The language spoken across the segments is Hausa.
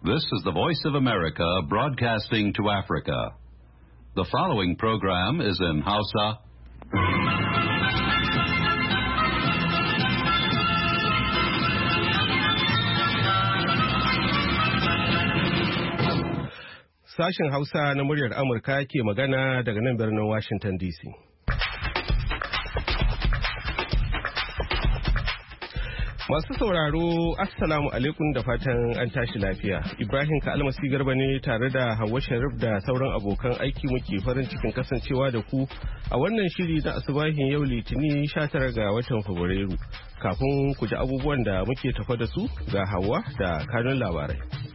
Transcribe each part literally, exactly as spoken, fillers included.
This is the Voice of America broadcasting to Africa. The following program is in Hausa. Sashen Hausa na muryar Amurka ke magana daga nan birnin Washington D C. Masu sauraro, Assalamu alaikum da fatan an tashi lafiya. Ibrahim Ka'almasi Garba ne tare da Hauwa Sharif da sauran abokan aiki muke farin cikin kasancewa da ku a wannan shiri na asubahin yau Litinin sha tara ga watan Fabrairu. Kafin ku ji abubuwan da muke tafa da su ga Hauwa da kanun labarai.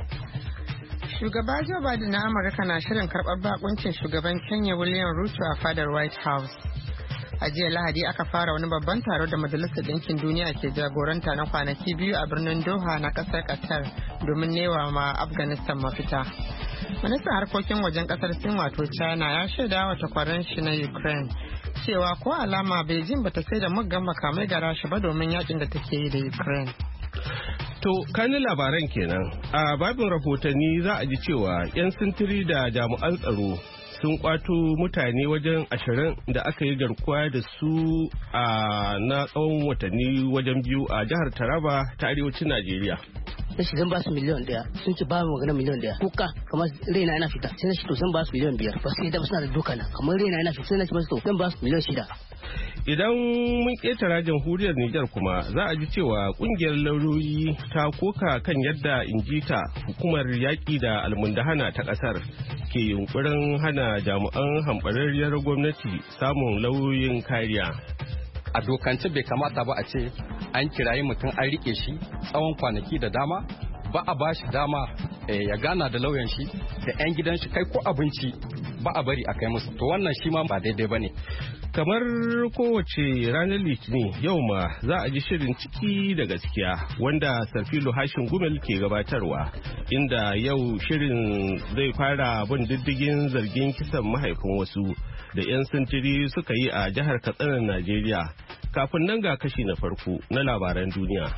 Shugaba Joe Biden na Amurka na shirin karɓar bakuncin shugaban Kenya William Ruto a fadar White House. A jiya Lahadi aka fara wani babban taro da Majalisar Ɗinkin Duniya ke jagoranta na kwanaki biyu a birnin Doha na ƙasar Qatar domin newa ma Afghanistan mafita. Ministan harkokin wajen ƙasar Sin wato China ya shaida wa takwaran shi na Ukraine cewa ko alama Beijing bata sai da muggan makamai ga Rasha ba domin yakin da take yi da Ukraine. To, kanin labaran kenan. A babin rahotanni za a ji cewa 'yan sintiri da jami'an tsaro sun kwato mutane wajen ashirin da aka yi garkuwa da su a na tsawon watanni wajen biyu a jihar Taraba ta arewacin Najeriya. Na shi zan ba su miliyan daya, sun ce ba mu magana miliyan daya. Kuka kamar raina yana fita, sai na shi to zan ba su miliyan biyar. Ba su yi da suna da duka na, kamar raina yana fita sai na shi to zan ba su miliyan shida. Idan mun ƙetara jamhuriyar Nijar kuma za a ji cewa ƙungiyar lauyoyi ta koka kan yadda injita hukumar yaƙi da almundahana ta ƙasar ke yunkurin hana jami'an hambararriyar gwamnati samun lauyoyin kariya. A dokance bai kamata ba a ce an kirayi mutum an rike shi tsawon kwanaki da dama ba a ba shi dama ya gana da lauyan shi da 'yan gidan shi kai ko abinci ba a bari a kai musu to wannan shi ma ba daidai ba ne. Kamar kowace ranar Litinin yau ma za a ji shirin ciki da gaskiya wanda Sarfilo Hashin Gumel ke gabatarwa inda yau shirin zai fara bin diddigin zargin kisan mahaifin wasu da 'yan sintiri suka yi a jihar Katsina Najeriya. Kafin nan ga kashi na farko na labaran duniya.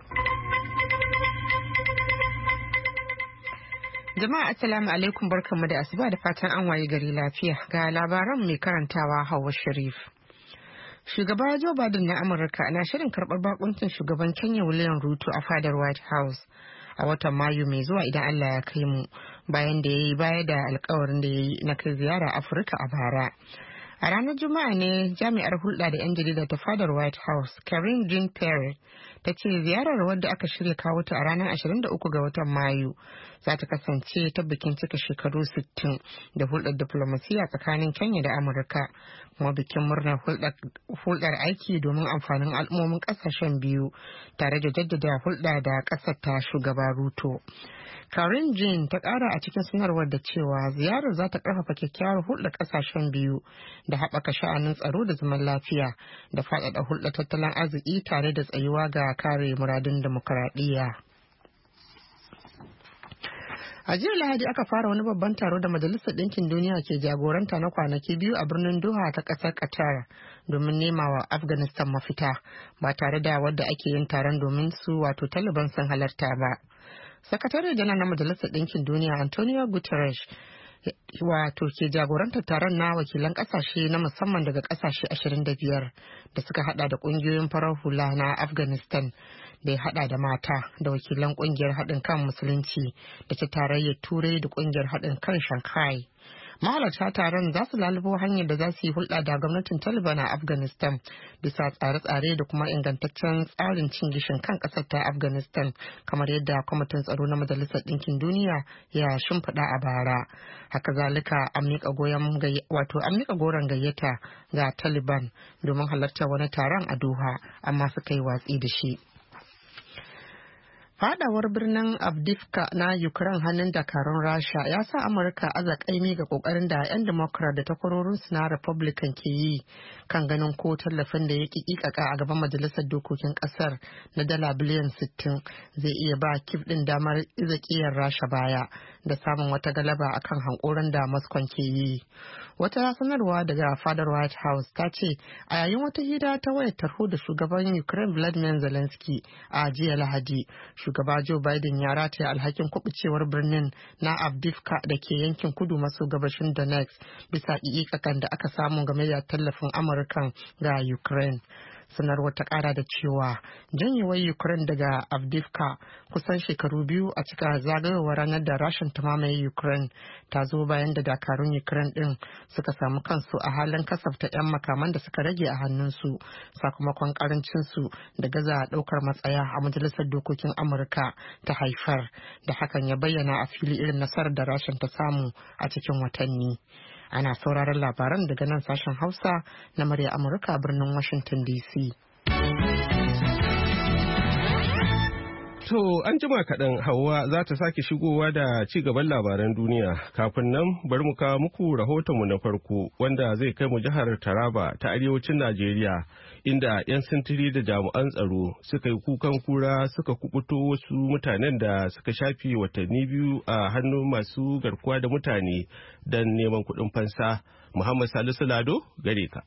Jama'a assalamu alaikum barkanmu da asuba da fatan an waye gari lafiya ga labaran mai karantawa Hauwa Sharif. Shugaba Joe Biden na Amurka na shirin karɓar bakuncin shugaban Kenya William Ruto a fadar White House a watan Mayu mai zuwa idan Allah ya kai mu bayan da ya yi baya da alkawarin da ya yi na kai ziyara Afirka a bara. A ranar Juma'a ne jami'ar hulɗa da 'yan jarida ta fadar White House, Karine Jean-Pierre, ta ce ziyarar wadda aka shirya kawo ta a ranar ashirin da uku ga watan Mayu za ta kasance ta bikin cika shekaru sittin da hulɗar diplomasiya tsakanin Kenya da Amurka, kuma bikin murnar hulɗar aiki domin amfanin al'ummomin ƙasashen biyu tare da jaddada hulɗa da ƙasar ta shugaba Ruto. Karine Jean ta ƙara a cikin sanarwar da cewa ziyarar za ta ƙarfafa kyakkyawar hulɗar ƙasashen biyu da haɓaka sha'anin tsaro da zaman lafiya da faɗaɗa hulɗar tattalin arziki tare da tsayuwa ga kare muradun dimokuraɗiyya. A jiya Lahadi aka fara wani babban taro da Majalisar Ɗinkin Duniya ke jagoranta na kwanaki biyu a birnin Doha ta ƙasar Qatar domin nema wa Afghanistan mafita ba tare da wadda ake yin taron domin su wato Taliban sun halarta ba. Sakatare janar na Majalisar Ɗinkin Duniya Antonio Guterres wato ke jagorantar taron na wakilan kasashe na musamman daga kasashe ashirin da biyar da suka hada da kungiyoyin farar hula na Afghanistan da ya hada da mata da wakilan kungiyar haɗin kan musulunci da ta tarayyar turai da kungiyar haɗin kan Shanghai. Mahalarta taron za su lalubo hanyar da za su yi hulɗa da gwamnatin Taliban a Afghanistan bisa tsare-tsare da kuma ingantaccen tsarin cin gishin kan ƙasar ta Afghanistan kamar yadda kwamitin tsaro na Majalisar Ɗinkin Duniya ya shimfiɗa a bara. Haka zalika an miƙa goyon wato an miƙa goron gayyata ga Taliban domin halartar wani taron a Doha amma suka yi watsi da shi. Fadawar birnin Avdiivka na Ukraine hannun dakarun Rasha ya sa Amurka aza kaimi ga kokarin da 'yan Democrat da takwarorinsu na Republican ke yi kan ganin ko tallafin da ya kikikaka a gaban majalisar dokokin kasar na dala biliyan sittin zai iya ba Kyiv din damar izakiyar Rasha baya da samun wata galaba akan hankoran da Moscow ke yi. Wata sanarwa daga fadar White House ta ce a yayin wata hira ta wayar tarho da shugaban Ukraine Vladimir Zelensky a jiya Lahadi, shugaba Joe Biden ya rataya alhakin kubucewar birnin na Avdiivka da ke yankin kudu maso gabashin Donetsk bisa ƙiƙakan da aka samu game da tallafin Amurkan ga Ukraine. Sanarwar ta kara da cewa janyewar Ukraine daga Avdiivka kusan shekaru biyu a cika zagayowar ranar da Rashin ta mamaye Ukraine ta zo bayan da dakarun Ukraine din suka samu kansu a halin kasafta 'yan makaman da suka rage a hannunsu sakamakon karancin su da gaza daukar matsaya a majalisar dokokin Amurka ta haifar, da hakan ya bayyana a fili irin nasarar da Rashin ta samu a cikin watanni. Ana sauraron labaran daga nan sashen Hausa na murya Amurka a birnin Washington D C. To an jima kaɗan Hauwa za ta sake shigowa da ci gaban labaran duniya. Kafin nan bari mu kawo muku rahotonmu na farko wanda zai kai mu jihar Taraba ta arewacin Najeriya, inda 'yan sintiri da jami'an tsaro suka yi kukan kura suka kubuto wasu mutanen da suka shafi watanni biyu a hannun masu garkuwa da mutane don neman kuɗin fansa. Muhammad Salisu Lado gare ka.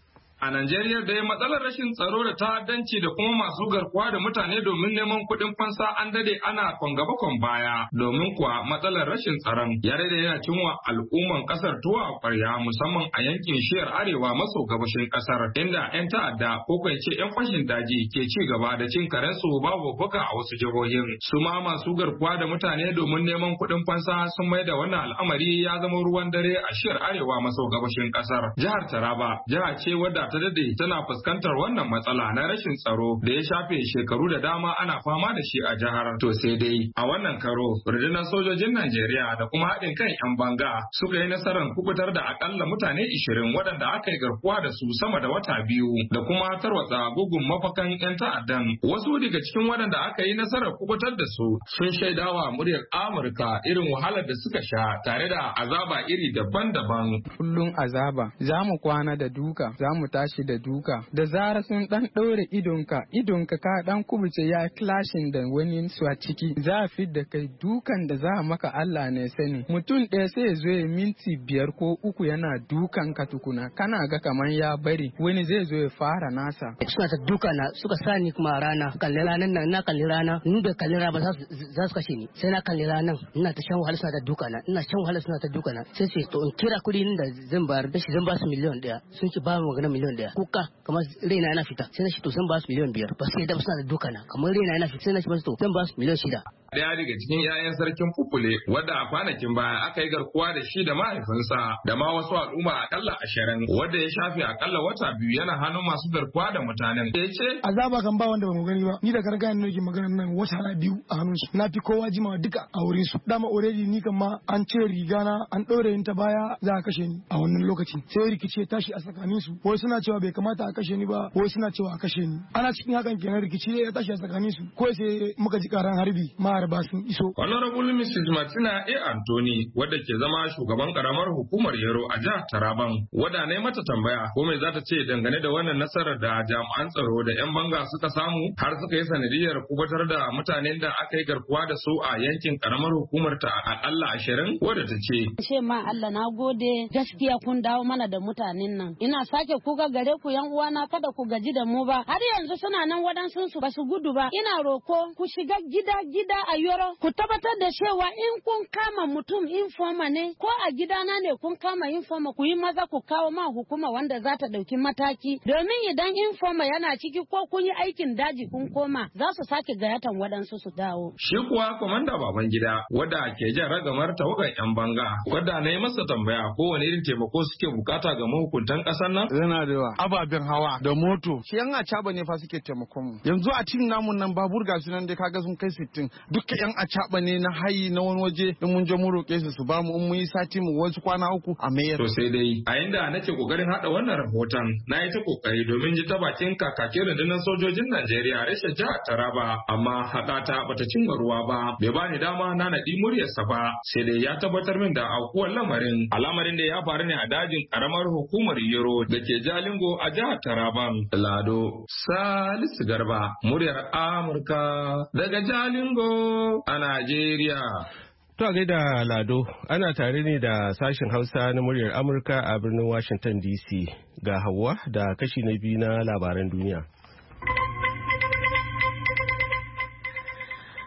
A Najeriya dai matsalar rashin tsaro da ta'addanci da kuma masu garkuwa da mutane domin neman kuɗin fansa an dade ana kwangaba kwan baya, domin kuwa matsalar rashin tsaron ya dade yana cinwa al'umman kasar tuwa a ƙwarya, musamman a yankin shiyar arewa maso gabashin kasar, inda 'yan ta'adda ko kai ce 'yan fashin daji ke ci gaba da cin karensu babu baka a wasu jihohin. Su ma masu garkuwa da mutane domin neman kuɗin fansa sun mai da wannan al'amari ya zama ruwan dare a shiyar arewa maso gabashin kasar. Jihar Taraba jiha ce wadda ta dade tana fuskantar wannan matsala na rashin tsaro da ya shafe shekaru da dama ana fama da shi a jihar. To sai dai a wannan karo rundunar sojojin Najeriya da kuma haɗin kan 'yan banga suka yi nasarar kubutar da akalla mutane ishirin waɗanda aka yi garkuwa da su sama da wata biyu da kuma tarwatsa gugun mafakan 'yan ta'addan. Wasu daga cikin waɗanda aka yi nasarar kubutar da su sun shaidawa muryar Amurka irin wahalar da suka sha tare da azaba iri daban-daban. Kullum azaba, za mu kwana da duka, za mu tashi da duka, da zara sun dan ɗaure idonka idonka ka dan kubuce ya clashin da wani su a ciki, za a fidda kai dukan da za a maka Allah ne sani. Mutum ɗaya sai zo ya minti biyar ko uku yana dukan ka tukuna, kana ga kaman ya bari wani zai zo ya fara nasa. Suna ta duka na suka sa ni kuma rana, kalli ranan nan na kalli rana, ni da kalli rana ba za su kashe ni, sai na kalli ranan ina ta shan wahala suna ta duka na, ina shan wahala suna ta duka na, sai ce to in kira kuɗi da zan bayar da shi zan ba su miliyan ɗaya, sun ci ba mu magana miliyan ɗaya. Kuka kamar raina yana fita, sai na shi to zan ba su miliyan biyar, ba su yadda suna da duka na, kamar raina yana fita sai na shi ba su to zan ba su miliyan shida. Daya daga cikin 'ya'yan sarkin Fufule wadda a kwanakin baya aka yi garkuwa da shi da mahaifinsa da ma wasu al'umma akalla ashirin wadda ya shafe akalla wata biyu yana hannun masu garkuwa da mutanen. Ya ce azaba kan ba wanda ba mu gani ba, ni da gargayan nake maganar nan wata na biyu a hannun su, na fi kowa jima duka a wurin su. Dama already ni kan ma an ce riga na an ɗaure ta baya za a kashe ni a wannan lokaci, sai rikici ya tashi a tsakanin su, wai suna cewa bai kamata a kashe ni ba, wai suna cewa a kashe ni. Ana cikin hakan kenan rikici ya tashi a tsakanin su, ko sai muka ji karan harbi ma ba sun iso. Honorable Missus Martina A. Anthony wadda ke zama shugaban karamar hukumar Yero a jihar Taraban, wadda ne mata tambaya ko mai za ta ce dangane da wannan nasarar da jami'an tsaro da 'yan banga suka samu har suka yi sanadiyar kubatar da mutanen da aka yi garkuwa da su a yankin karamar hukumar ta akalla ashirin, wadda ta ce. Ce ma Allah na gode, gaskiya kun dawo mana da mutanen nan. Ina sake kuga gare ku yan uwana, kada ku gaji da mu ba. Har yanzu suna nan waɗansu su ba su gudu ba. Ina roko ku shiga gida gida a Yoro, ku tabbatar da cewa in kun kama mutum informa ne ko a gidana ne kun kama informa, ku yi maza ku kawo ma hukuma wanda za ta ɗauki mataki, domin idan informa yana ciki ko kun yi aikin daji kun koma za su sake gayatan waɗansu su dawo. Shi kuwa kwamanda Babangida wadda ke jan ragamar tawagar 'yan banga, wadda na yi masa tambaya ko wani irin taimako suke bukata ga mahukuntan ƙasar nan. Yana da yawa, ababen hawa da moto, shi yan acaba ne fa suke taimakon mu. Yanzu a cikin namun nan babur gashi nan dai kaga sun kai sittin, duka yan acaba ne na hayi na wani waje, in mun je mu roƙe su su ba mu, in mun yi sati mu wasu kwana uku a mayar. To sai dai a inda nake kokarin hada wannan rahoton na yi ta kokari domin ji ta bakin kakakin rundunar sojojin Najeriya rashin jihar Taraba, amma haɗata bata cimma ruwa ba, bai bani dama na naɗi muryarsa ba, sai dai ya tabbatar min da aukuwar lamarin. Al'amarin da ya faru ne a dajin karamar hukumar Yero da ke Jalingo a jihar Taraban. Lado Salisu Garba, muryar Amurka daga Jalingo a Najeriya. To a gaida Lado, ana tare ne da sashen Hausa na muryar Amurka a birnin Washington D C. Ga Hauwa da kashi na biyu na labaran duniya.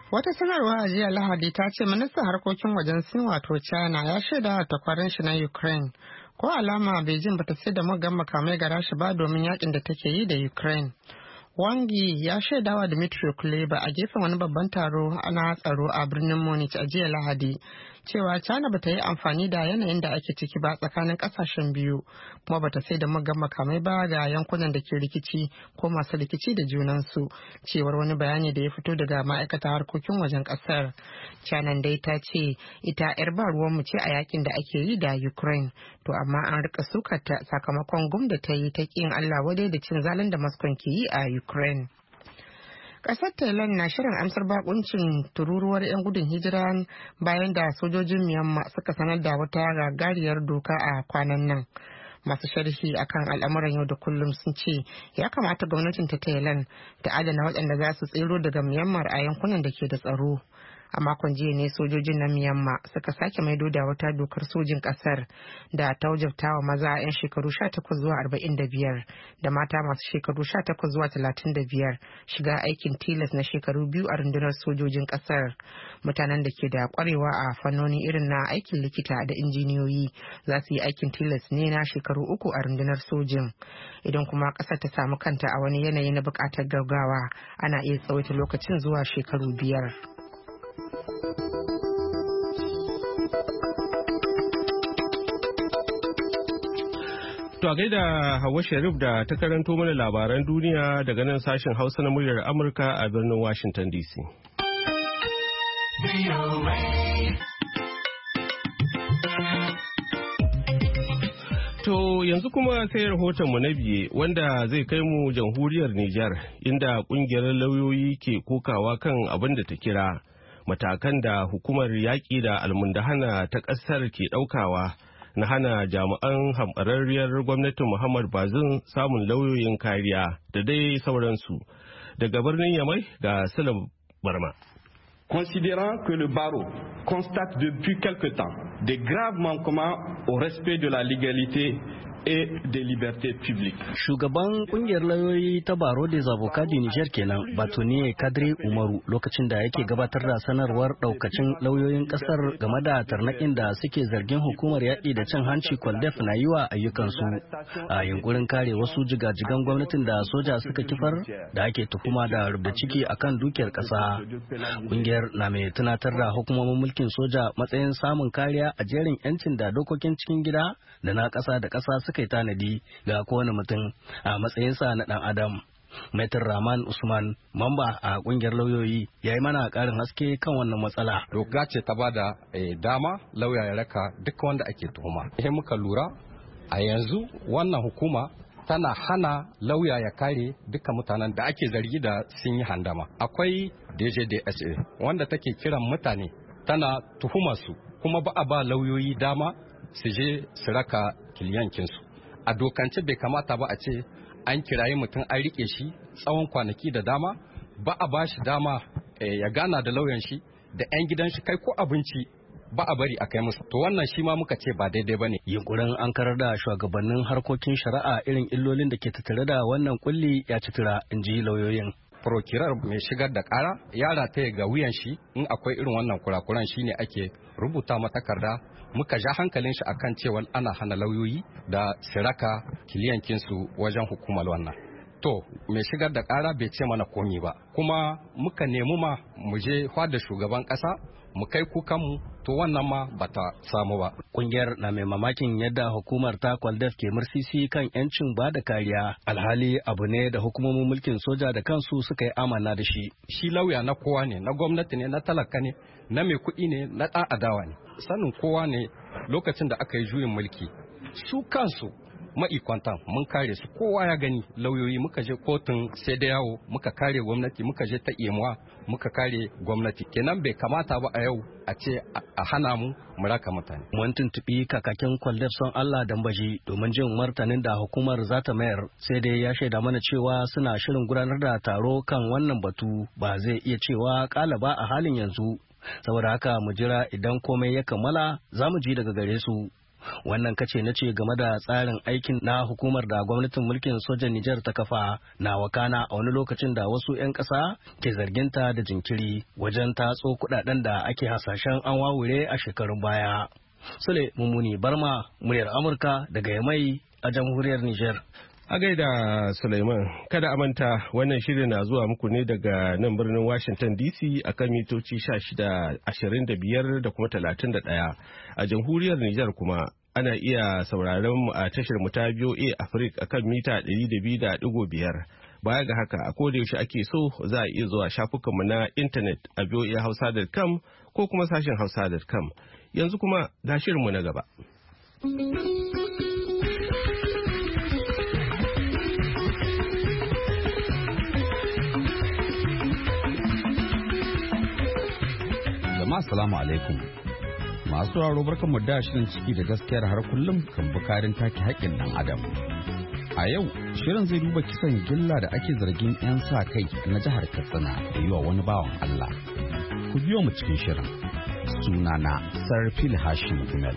Wata sanarwa a jiya Lahadi ta ce ministan harkokin wajen Sin wato China ya shaida takwaran shi na Ukraine. Ko alama Beijing bata sai da muggan makamai ga Rasha ba domin yakin da take yi da Ukraine. Wangi ya shaidawa Dmitry Kuleba a gefen wani babban taro na tsaro a birnin Munich a jiya Lahadi cewa China bata yi amfani da yanayin da ake ciki ba tsakanin kasashen biyu kuma bata sai da muggan makamai ba ga yankunan da ke rikici ko masu rikici da junansu cewar wani bayani da ya fito daga ma'aikatar harkokin wajen kasar. China dai ta ce ita yar ba ruwanmu ce a yakin da ake yi da Ukraine to amma an rika sukata sakamakon gum da ta yi ta kin Allah wadai da cin zalin da Moscow ke yi a Ukraine. Ƙasar Thailand na shirin amsar bakuncin tururuwar 'yan gudun hijira bayan da sojojin Myanmar suka sanar da wata gagariyar doka a kwanan nan. Masu sharhi akan al'amuran yau da kullum sun ce ya kamata gwamnatin ta Thailand ta adana waɗanda za su tsero daga Myanmar a yankunan da ke da tsaro. A makon jiya ne sojojin na Myanmar suka sake maido da wata dokar sojin kasar da ta wajabta wa maza 'yan shekaru sha takwas zuwa arba'in da biyar da mata masu shekaru sha takwas zuwa talatin da biyar shiga aikin tilas na shekaru biyu a rundunar sojojin kasar. Mutanen da ke da kwarewa a fannoni irin na aikin likita da injiniyoyi za su yi aikin tilas ne na shekaru uku a rundunar sojin. Idan kuma kasar ta samu kanta a wani yanayi na bukatar gaggawa ana iya tsawaita lokacin zuwa shekaru biyar. To a gaida Hauwa Sharif da ta karanto mana labaran duniya daga nan sashen Hausa na muryar Amurka a birnin Washington D C. To yanzu kuma sai rahotonmu na biye wanda zai kai mu jamhuriyar Nijar inda kungiyar lauyoyi ke kokawa kan abin da ta kira matakan da hukumar yaƙi da almundahana ta ƙasar ke ɗaukawa na hana jami'an hamɓararriyar gwamnatin Muhammad Bazoum samun lauyoyin kariya da dai sauransu. Daga birnin Yamai ga Salam Barma. Considérant que le barreau constate depuis quelque temps des graves manquements au respect de la légalité et des libertés publiques. Shugaban kungiyar lauyoyi ta Baro des Avocats du Niger kenan Batoniye Kadri Umaru lokacin da yake gabatar da sanarwar daukacin lauyoyin kasar game da tarnaƙin da suke zargin hukumar yaƙi da cin hanci Kwaldef na yi wa ayyukansu a yunkurin kare wasu jigajigan gwamnatin da soja suka kifar da ake tuhuma da rubda ciki akan dukiyar ƙasa. Kungiyar na mai tunatar da hukumomin mulkin soja matsayin samun kariya a jerin 'yancin da dokokin cikin gida da na ƙasa da ƙasa suka yi tanadi ga kowane mutum a matsayinsa na ɗan adam. Maitar Rahman Usman, mamba a ƙungiyar lauyoyi, ya yi mana ƙarin haske kan wannan matsala. Doka ce ta bada dama lauya ya raka duk wanda ake tuhuma. Ihe muka lura a yanzu wannan hukuma tana hana lauya ya kare duka mutanen da ake zargi da sun yi handama. Akwai D J D S A wanda take kiran mutane tana tuhumar su kuma ba a ba lauyoyi dama su je su raka kiliyankinsu. A dokance bai kamata ba a ce an kirayi mutum an rike shi tsawon kwanaki da dama ba a ba shi dama ya gana da lauyan shi da 'yan gidan shi kai ko abinci ba a bari a kai musu. To wannan shi ma muka ce ba daidai ba ne. Yunkurin an karar da shugabannin harkokin shari'a irin illolin da ke tattare da wannan kulli ya ci tura, in ji lauyoyin. Prokirar mai shigar da kara ya rataya ga wuyan shi in akwai irin wannan kurakuran shine ake rubuta matakarda muka ja hankalin shi akan cewa ana hana lauyoyi da siraka kiliyankinsu wajen hukumar wannan. To mai shigar da kara bai ce mana komi ba kuma muka nemi ma mu je da shugaban kasa mu kai kukanmu to wannan ma bata samu ba. Kungiyar na mai mamakin yadda hukumar ta Kwaldef ke mursisi kan yancin ba da kariya alhali abu ne da hukumomin mulkin soja da kansu suka yi amana da shi. Shi lauya na kowa ne, na gwamnati ne, na talaka ne, na mai kuɗi ne, na ɗan adawa ne. Sanin kowa ne lokacin da aka yi juyin mulki su kansu ma'ikwantan mun kare su kowa ya gani lauyoyi muka je kotun sai da yawo muka kare gwamnati muka je ta imuwa muka kare gwamnati kenan bai kamata ba a yau a ce a hana mu mu raka mutane. Mun tuntuɓi kakakin Kwaldef son Allah Dambaji domin jin martanin da hukumar za ta mayar sai dai ya shaida mana cewa suna shirin gudanar da taro kan wannan batu ba zai iya cewa kala ba a halin yanzu saboda haka mu jira idan komai ya kammala za mu ji daga gare su. Wannan kace na ce game da tsarin aikin na hukumar da gwamnatin mulkin sojan Nijar ta kafa na wakana a wani lokacin da wasu 'yan ƙasa ke zarginta da jinkiri wajen tatso kuɗaɗen da ake hasashen an wawure a shekarun baya. Sule Mummuni Barma, muryar Amurka daga Yamai a jamhuriyar Nijar. A gaida Sulaiman, kada a manta wannan shirin na zuwa muku ne daga nan birnin Washington D C a kan mitoci sha shida, ashirin da biyar da kuma talatin da ɗaya. A jamhuriyar Nijar kuma ana iya sauraron mu a tashar mu ta V O A Africa a kan mita ɗari da biyu da ɗigo biyar. Baya ga haka a koda yaushe ake so za a iya zuwa shafukanmu na intanet a v o a hausa dot com ko kuma sashen hausa dot com. Yanzu kuma ga shirinmu na gaba. Assalamu alaikum. Masu sauraro barkanmu da shirin ciki da gaskiyar har kullum kan bukarin take haƙƙin ɗan adam. A yau shirin zai duba kisan gilla da ake zargin 'yan sa kai na jihar Katsina da yi wa wani bawan Allah. Ku biyo mu cikin shirin. Sunana Sarfil Hashim Gumel.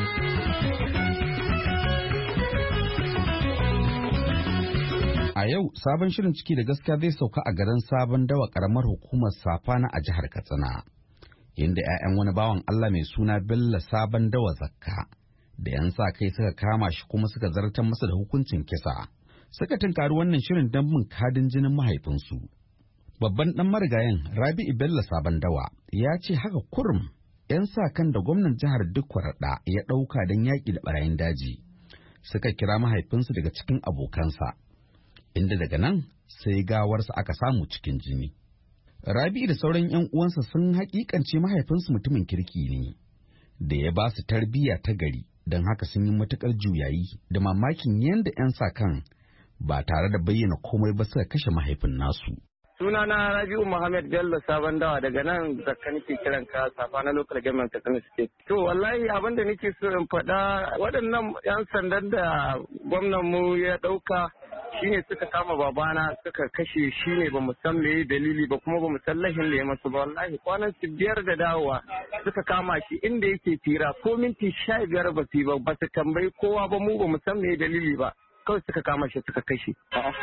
A yau sabon shirin ciki da gaskiya zai sauka a garin Sabon Dawa karamar hukumar Safana a jihar Katsina. Inda 'ya'yan wani bawan Allah mai suna Bello Sabon Dawa Zakka da 'yan sa kai suka kama shi kuma suka zartar masa da hukuncin kisa. Suka tunkari wannan shirin don bin kadin jinin mahaifinsu. Babban dan marigayen Rabi'u Bello Sabon Dawa ya ce haka kurum 'yan sa kan da gwamnan jihar Dukwarada ya ɗauka don yaƙi da ɓarayin daji. Suka kira mahaifinsu daga cikin abokansa, inda daga nan sai gawarsa aka samu cikin jini. Rabi da sauran 'yan uwansa sun hakikance mahaifinsu mutumin kirki ne, da ya ba su tarbiyya ta gari, don haka sun yi matukar juyayi da mamakin yadda 'yan sa kan ba tare da bayyana komai ba suka kashe mahaifin nasu. Sunana Rabi'u Muhammad Bello Sabon Dawa daga nan zakka nake kiran ka safa na local government Katsina State. To wallahi abin da nake so in faɗa waɗannan 'yan sandan da gwamnan mu ya ɗauka shine suka kama babana suka kashe shi ne ba mu san me dalili ba kuma ba mu san lahin da ya masu ba. Wallahi kwanan su biyar da dawowa suka kama shi inda yake tira ko minti sha biyar ba su ba ba su tambayi kowa ba, mu ba mu san me dalili ba, kawai suka kama shi suka kashe.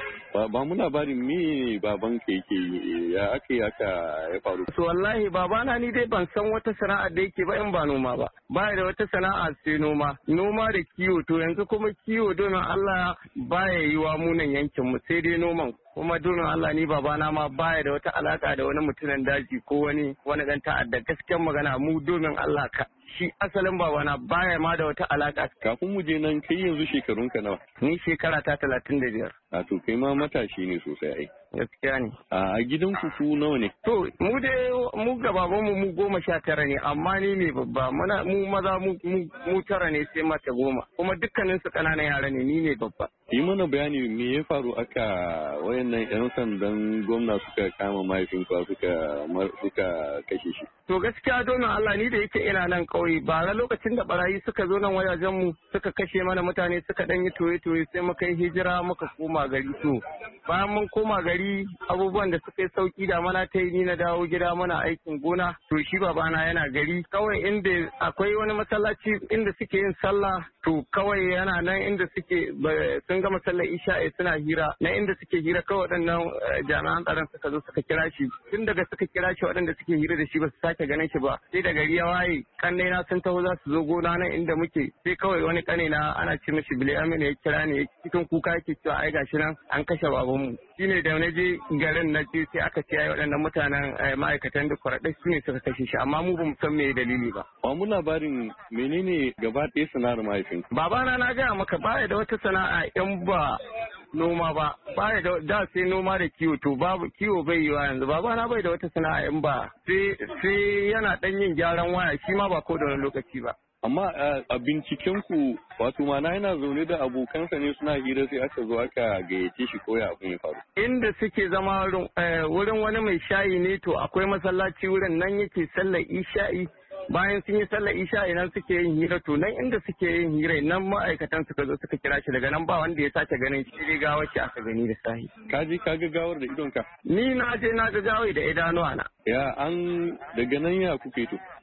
Ba mu labarin me baban ka yake ya aka yi aka ya faru. To wallahi babana ni dai ban san wata sana'a da yake ba in ba noma ba. Baya da wata sana'a sai noma. Noma da kiwo, to yanzu kuma kiwo domin Allah baya yiwa munan yankin mu sai dai noman. Kuma domin Allah ni babana ma baya da wata alaka da wani mutumin daji ko wani wani dan ta'adda. Gaskiyar magana mu domin Allah ka shi asalin babana baya ma da wata alaka. Kafin mu je nan kai yanzu shekarunka nawa? Ni shekara ta talatin da biyar. A to kai ma matashi ne sosai ai. Gaskiya ne. A gidan ku ku nawa ne? To mu dai mu gababan mu mu goma sha tara ne, amma ni ne babba. Muna mu maza mu mu tara ne sai mace goma. Kuma dukkanin su kananan yara ne, ni ne babba. Yi mana bayani me ya faru aka wayannan yan sandan gwamna suka kama mahaifinku suka suka kashe shi. To gaskiya domin Allah ni da yake ina nan kauye ba lokacin da barayi suka zo nan wajajen mu suka kashe mana mutane suka dan yi toye toye sai muka yi hijira muka koma gari. To bayan mun koma gari abubuwan da suka yi sauki da mana ta yi ni na dawo gida mana aikin gona. To shi babana yana gari kawai inda akwai wani masallaci inda suke yin sallah, to kawai yana nan inda suke sun gama sallar isha'i suna hira na inda suke hira kawai waɗannan jami'an tsaron suka zo suka kira shi. Tun daga suka kira shi waɗanda suke hira da shi ba su sake ganin shi ba, sai da gari ya waye kannai na sun taho za su zo gona nan inda muke, sai kawai wani kane na ana ce mishi Bilayamin ya kira ne cikin kuka yake cewa ai gashi nan an kashe babanmu. Shine da na je garin na je sai aka ce ai waɗannan mutanen ma'aikatan da kwaraɗai su ne suka kashe shi, amma mu ba mu san me dalili ba. Ba mu labarin menene gaba ɗaya sana'ar mahaifin? Babana na gaya maka baya da wata sana'a in ba noma ba, baya da da sai noma da kiwo, to babu kiwo bai yiwa yanzu. Babana bai da wata sana'a in ba sai sai yana dan yin gyaran waya, shi ma ba ko da wani lokaci ba. Amma a binciken ku wato mana yana zaune da abokansa ne suna hira sai aka zo aka gayyace shi ko ya abin ya faru. Inda suke zama wurin wani mai shayi ne, to akwai masallaci wurin nan yake sallar isha'i. Bayan sun yi sallar isha'i nan suke yin hira, to nan inda suke yin hira nan ma'aikatan suka zo suka kira shi, daga nan ba wanda ya sake ganin shi, dai gawar shi aka gani da sahi. Ka je ka ga gawar da idonka? Ni na je na ga gawar da idanuwa na. Ya an daga nan ya kuke to?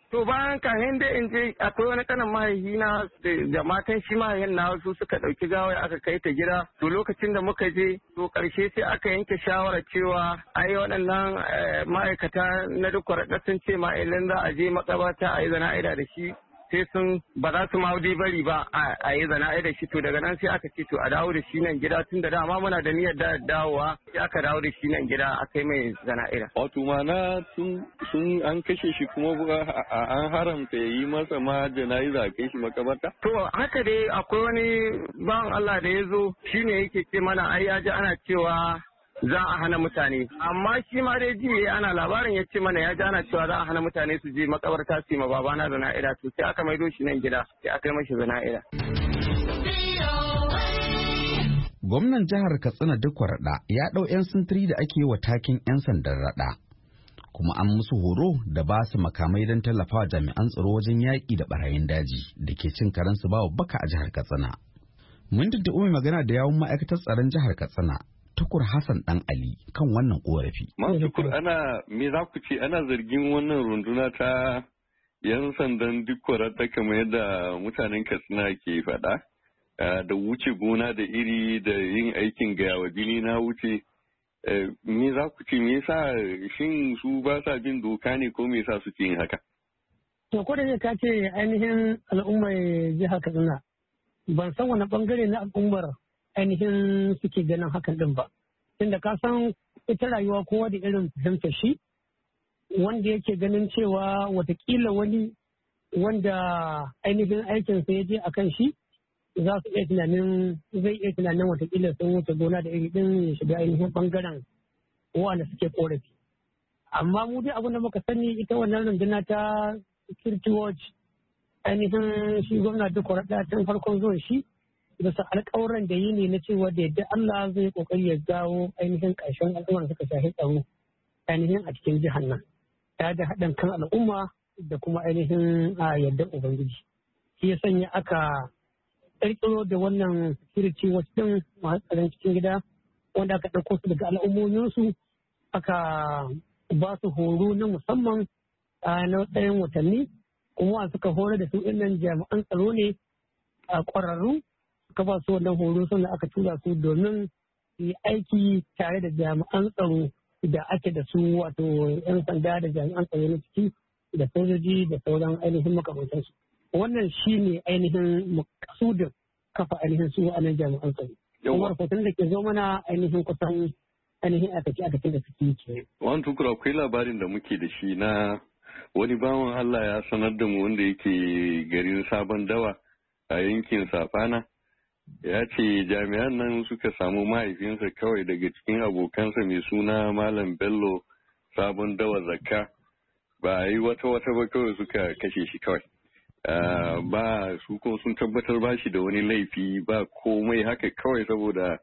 To bayan kahin da in je akwai wani kanan mahaifina da matan shi mahaifin na wasu suka ɗauki gawai aka kai ta gida. To lokacin da muka je to ƙarshe sai aka yanke shawarar cewa ai waɗannan ma'aikata na duk kwarɗa sun ce ma idan za a je makabata a yi zana'ida da shi sai sun ba za su ma bari ba a yi zana'ida shi to daga nan sai aka ce to a dawo da shi nan gida tun da dama muna da niyyar da dawowa sai aka dawo da shi nan gida a kai mai zana'ida. Wato mana sun an kashe shi kuma an haramta ya yi masa ma jana'iza a kai shi makabarta? To haka dai akwai wani bawan Allah da ya zo shine yake ce mana ai ya ji ana cewa za a hana mutane amma shi ma dai jiye ana labarin ya ce mana ya ji ana cewa za a hana mutane su je makabarta su yi ma babana zana'ida to sai aka maido shi nan gida sai aka yi mashi zana'ida. Gwamnan jihar Katsina duk raɗa ya ɗau 'yan sintiri da ake wa takin 'yan sandan raɗa kuma an musu horo da ba su makamai don tallafawa jami'an tsaro wajen yaƙi da ɓarayin daji da ke cin karensu bawa baka a jihar Katsina. Mun tuntuɓi mai magana da yawun ma'aikatar tsaron jihar Katsina Tukur Hassan Dan Ali kan wannan korafi. Tukur ana me za ku ce ana zargin wannan runduna ta yan sandan duk kwararta kamar yadda mutanen Katsina ke faɗa da wuce gona da iri da yin aikin gayawa jini na wuce. Me za ku ce me yasa shin su ba sa bin doka ne ko me yasa suke yin haka? To ko da ka ce ainihin al'ummar jihar Katsina ban san wani bangare na al'ummar ainihin suke ganin hakan din ba. Tunda ka san ita rayuwa kowa da irin fahimtar shi wanda yake ganin cewa watakila wani wanda ainihin aikinsa ya je a kan shi za su iya tunanin zai iya tunanin watakila sun wuce gona da iri din ya shiga ainihin bangaren wanda suke korafi. Amma mu dai abin da muka sani ita wannan runduna ta Security Watch ainihin shi gwamna duk raɗa tun farkon zuwan shi bisa alƙawuran da yi ne na cewa da yadda Allah zai kokari ya gawo ainihin ƙarshen al'ummar suka shafi tsaro ainihin a cikin jihar nan ta da haɗin kan al'umma da kuma ainihin a yardar ubangiji shi ya sanya aka ƙirƙiro da wannan security watch din masu tsaron cikin gida wanda aka ɗauko su daga al'ummominsu aka ba su horo na musamman na tsayin watanni kuma suka horar da su ɗinnan jami'an tsaro ne a ƙwararru ka ba su wannan horo sannan aka tura su domin yi aiki tare da jami'an tsaro da ake da su wato 'yan sanda da jami'an tsaro na ciki da sojoji da sauran ainihin makamantansu. Wannan shi ne ainihin makasudin kafa ainihin su a nan jami'an tsaro. Kuma rahoton da ke zo mana ainihin kusan ainihin aikace-aikacen da suke yi ke. Wani tukura akwai labarin da muke da shi na wani bawan Allah ya sanar da mu wanda yake garin Sabon Dawa a yankin Safana. Ya ce jami'an nan suka samu mahaifinsa kawai daga cikin abokansa mai suna Malam Bello Sabon Dawa Zakka ba a yi wata wata ba kawai suka kashe shi kawai. Ba su kuma sun tabbatar ba shi da wani laifi ba komai haka kawai saboda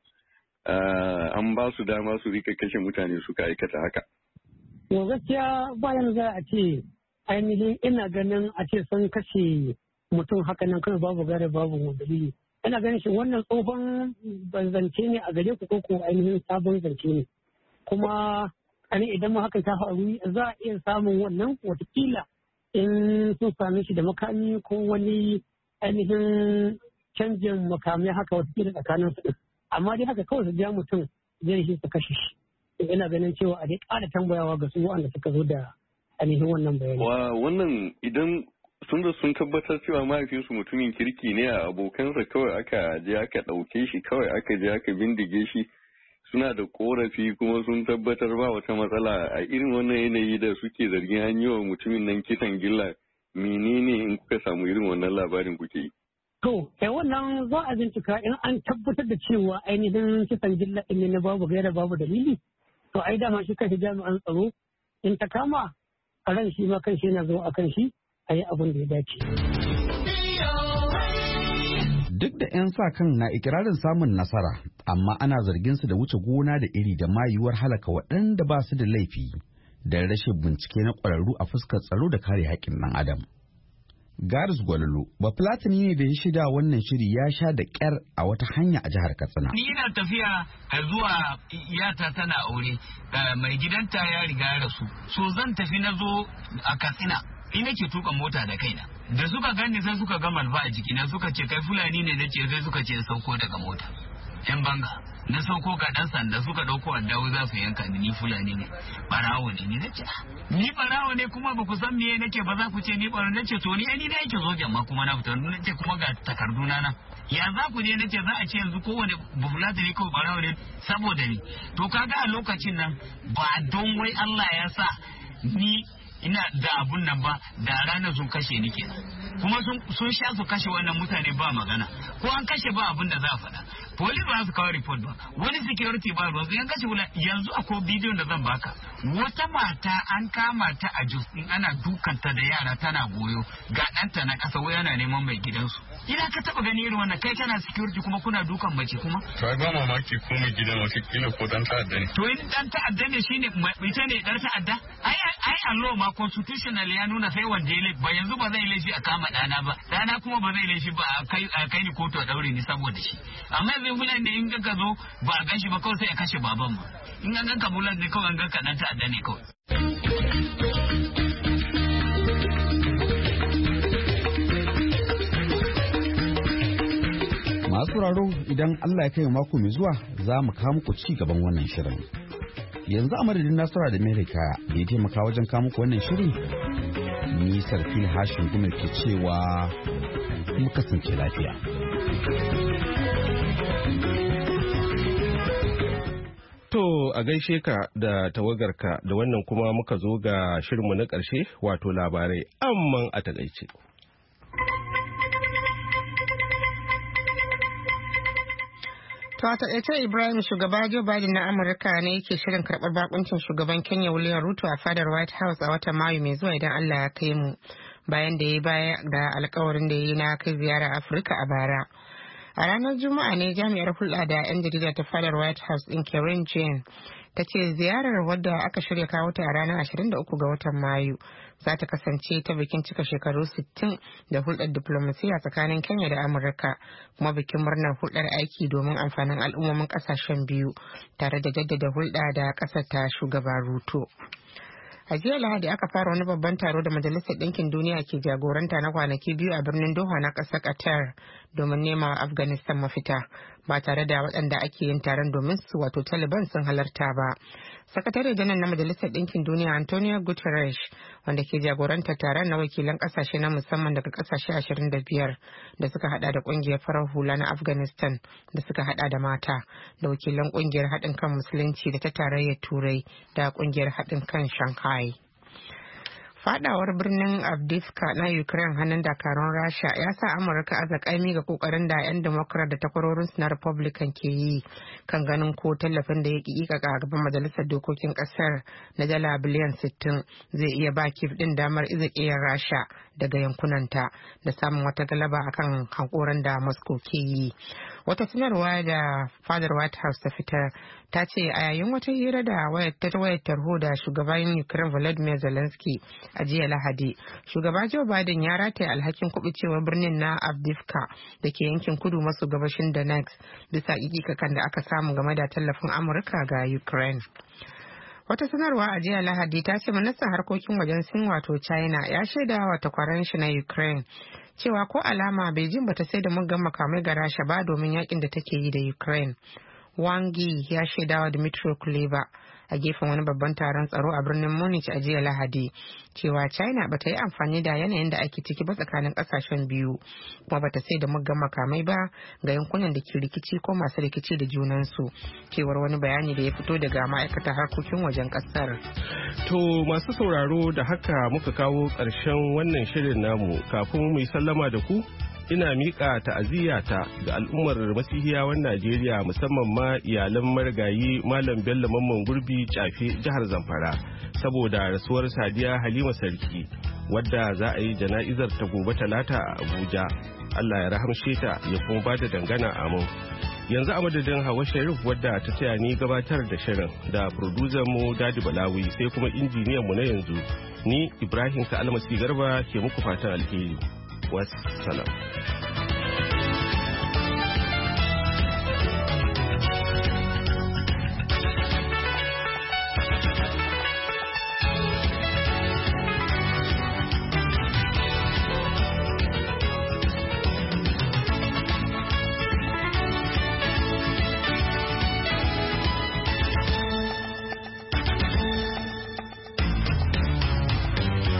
an ba su dama su rika kashe mutane suka aikata haka. To gaskiya bayan za a ce ainihin ina ganin a ce sun kashe mutum haka nan kawai babu gare babu dalili. Ina ganin shi wannan tsohon zance ne a gare ku ko ainihin sabon zance ne. Kuma ani idan ma haka ta faru za a iya samun wannan watakila in sun same shi da makami ko wani ainihin canjin makamai haka watakila tsakanin su. Amma dai haka kawai su ja mutum zai shi su kashe shi. Ina ganin cewa a dai ƙara tambayawa ga su waɗanda suka zo da ainihin wannan bayani. Wa wannan idan sun da sun tabbatar cewa mahaifinsu mutumin kirki ne a abokansa kawai aka je aka ɗauke shi kawai aka je aka bindige shi suna da korafi kuma sun tabbatar ba wata matsala a irin wannan yanayi da suke zargin an yi wa mutumin nan kisan gilla menene in kuka samu irin wannan labarin kuke yi. To, sai wannan za a bincika in an tabbatar da cewa ainihin kisan gilla ɗin ne na babu gaira babu dalili to ai dama shi kanshi jami'an tsaro in ta kama a ran shi ma kan shi yana zo a kan shi a yi abin da ya dace. Duk da 'yan sa kan na ikirarin samun nasara, amma ana zargin su da wuce gona da iri da mayuwar halaka waɗanda ba su da laifi da rashin bincike na ƙwararru a fuskar tsaro da kare haƙƙin ɗan adam. Garis Gwalolo, ba Fulatani ne da ya shida wannan shiri ya sha da ƙyar a wata hanya a jihar Katsina. Ni ina tafiya zuwa iyata tana aure, mai gidanta ya riga ya rasu. So zan tafi na zo a Katsina. ina ke tuka mota da kaina. Da suka gani sai suka ga malfa a jikina suka ce kai Fulani ne nace sai suka ce sauko daga mota. Yan banga na sauko ga dan sanda suka dauko addawo za su yanka ni, ni Fulani ne, barawo ne ni nace ni barawo ne kuma ba ku san meye nake ba za ku ce ni barawo nace to ni ni da yake zo jama'a kuma na fita nace kuma ga takarduna na ya za ku ne nace za a ce yanzu kowane bufulata ne kawai barawo ne saboda ni. To kaga a lokacin nan ba don wai Allah ya sa ni ina da abun nan ba da ranar sun kashe ni kenan, kuma sun sha su kashe wannan mutane ba magana, ko an kashe ba abun da za a faɗa, police ba su kawo report ba, wani security ba ruwan su yan kashe wula. Yanzu akwai bidiyon da zan baka, wata mata an kama ta a Jos din ana dukanta da yara tana goyo ga ɗanta na ƙasa wai yana neman mai gidansu. Ina ka taɓa gani irin wannan, kai kana security kuma kuna dukan mace kuma. To ai ba mamaki ko mai gidan wasu kila ko dan ta'adda ne. To in dan ta'adda ne shine ita ne dan ta'adda? Ai ai allo ma constitutional ya nuna sai wanda ya ba yanzu ba zai laifi a kama dana ba, dana kuma ba zai laifi ba a kai a kai ni kotu a daure ni saboda shi. Amma yanzu bulan da in ka zo ba a ganshi ba kawai sai a kashe baban ma. In an ganka bulan ne kawai an ganka dan ta'adda ne kawai. Masu raro idan Allah ya kai mako mai zuwa za mu kawo muku ci gaban wannan shirin. Yanzu a madadin Nasara da Amerika da ya taimaka wajen kawo muku wannan shirin, ni Sarfil Hashin Gumel ke cewa mu kasance lafiya. To a gaishe ka da tawagarka, da wannan kuma muka zo ga shirinmu na ƙarshe wato labarai amman a takaice. To a taƙaice Ibrahim, shugaba Joe Biden na Amurka ne yake shirin karɓar bakuncin shugaban Kenya William Ruto a fadar White House a watan Mayu mai zuwa idan Allah ya kai mu, bayan da ya baya da alkawarin da ya yi na kai ziyara Afirka a bara. A ranar Juma'a ne jami'ar hulɗa da 'yan jarida ta fadar White House ɗin Karen Jane ta ce ziyarar wadda aka shirya kawo ta a ranar ashirin da uku ga watan Mayu za ta kasance ta bikin cika shekaru sittin da hulɗar diplomasiya tsakanin Kenya da Amurka, kuma bikin murnar hulɗar aiki domin amfanin al'ummomin ƙasashen biyu tare da jaddada hulɗa da ƙasar ta shugaba Ruto. A jiya Lahadi aka fara wani babban taro da Majalisar Ɗinkin Duniya ke jagoranta na kwanaki biyu a birnin Doha na ƙasar Qatar domin nema wa Afghanistan mafita, ba tare da waɗanda ake yin taron domin su wato Taliban sun halarta ba. Sakatare janar na Majalisar Ɗinkin Duniya Antonio Guterres, wanda ke jagorantar taron na wakilan ƙasashe na musamman daga ƙasashe ashirin da biyar da suka hada da ƙungiyar farar hula na Afghanistan da suka hada da mata, da wakilan ƙungiyar haɗin kan musulunci da ta tarayyar Turai da ƙungiyar haɗin kan Shanghai. Fadawar birnin Avdiivka na Ukraine hannun dakarun Rasha ya sa Amurka azakami ga kokarin da 'yan Democrat da takwarorinsu na Republican ke yi kan ganin ko tallafin da ya kika a gaban majalisar dokokin kasar na dala biliyan sittin zai iya ba Kyiv din damar izakiyar Rasha daga yankunanta da samun wata galaba akan hankoran da Moscow ke yi. Wata sanarwa da fadar White House ta fitar ta ce a yayin wata hira da wayar tarho da shugaban Ukraine Volodymyr Zelensky a jiya Lahadi, shugaba Joe Biden ya rataye alhakin kubucewar birnin na Avdiivka da ke yankin kudu maso gabashin Donetsk bisa kikikakan da aka samu game da tallafin Amurka ga Ukraine. Wata sanarwa a jiya Lahadi ta ce ministan harkokin wajen Sin wato China ya shaida wa takwaran shi na Ukraine cewa ko alama Beijing bata sai da muggan makamai ga Rasha ba domin yakin da take yi da Ukraine. Wang Yi ya shaidawa Dmitry Kuleba a gefen wani babban taron tsaro a birnin Munich a jiya Lahadi cewa China bata yi amfani da yanayin da ake ciki ba tsakanin kasashen biyu, kuma bata sai da muggan makamai ba ga yankunan da ke rikici ko masu rikici da junansu, cewar wani bayani da ya fito daga ma'aikatar harkokin wajen kasar. To masu sauraro, da haka muka kawo ƙarshen wannan shirin namu. Kafin mu yi sallama da ku, ina miƙa ta'aziyyata ga al'ummar masihiyawan Najeriya, musamman ma iyalan marigayi Malam Bello Mamman Gurbi Cafe jihar Zamfara saboda rasuwar Sadiya Halima Sarki, wadda za a yi jana'izar ta gobe Talata a Abuja. Allah ya rahamshe ta ya kuma ba da dangana amin. Yanzu a madadin Hawa Sharif wadda ta taya ni gabatar da shirin, da producer mu Dadi Balawi, sai kuma injiniyan mu na yanzu, ni Ibrahim Ka Almasi Garba ke muku fatan alheri. Wassalam.